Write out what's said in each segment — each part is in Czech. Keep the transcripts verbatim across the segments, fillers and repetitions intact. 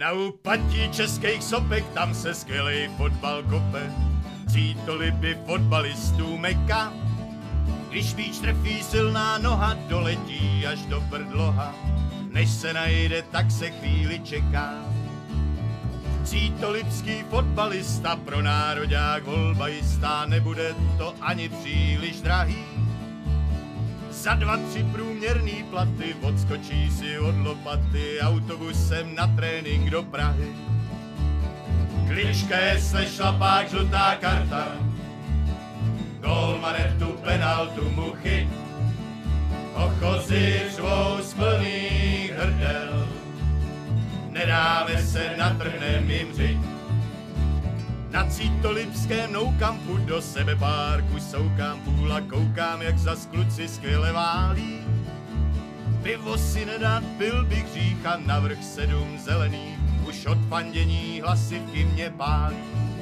Na úpatí českých sopek tam se skvělej fotbal kope. Cítoliby fotbalistů meka. Když míč trefí silná noha, doletí až do brdloha. Než se najde, tak se chvíli čeká. Cítolipský fotbalista pro nároďák volba jistá, nebude to ani příliš drahý. Za dva, tři průměrný platy odskočí si od lopaty autobusem na trénink do Prahy. Klička je šlapák, žlutá karta, gól manetu, penaltu mu chyt. Ochozy řvou z plných hrdel, nedáme se, natrhnem jim řiď. Na cítolipském noukampu do sebe párku soukám půl a koukám, jak zas kluci skvěle válí. Pivo si nedát, pil bych hřích a navrch sedm zelených, už od fandění hlasivky mě pálí.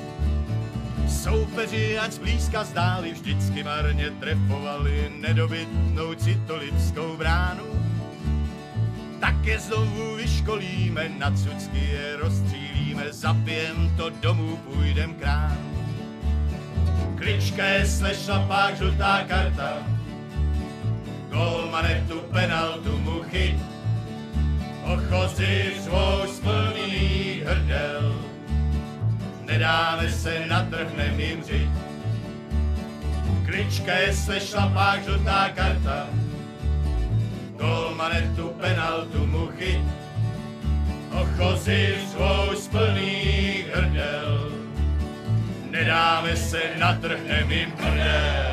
Soupeři ať zblízka zdáli, vždycky marně trefovali nedobytnou cítolipskou bránu. Tak je znovu vyškolíme, na cucky je rozstřílíme, zapijem to domů, půjdem k ránu. Klička je šlapák, žlutá karta, gól manetu, penaltu mu chyt. Ochozy řvou z plných hrdel, nedáme se, natrhnem jim řiď. Klička je šlapák, žlutá karta, gól manetu, penaltu mu chyt. Ochozy řvou z plných hrdel, nedáme se, natrhnem jim prdel.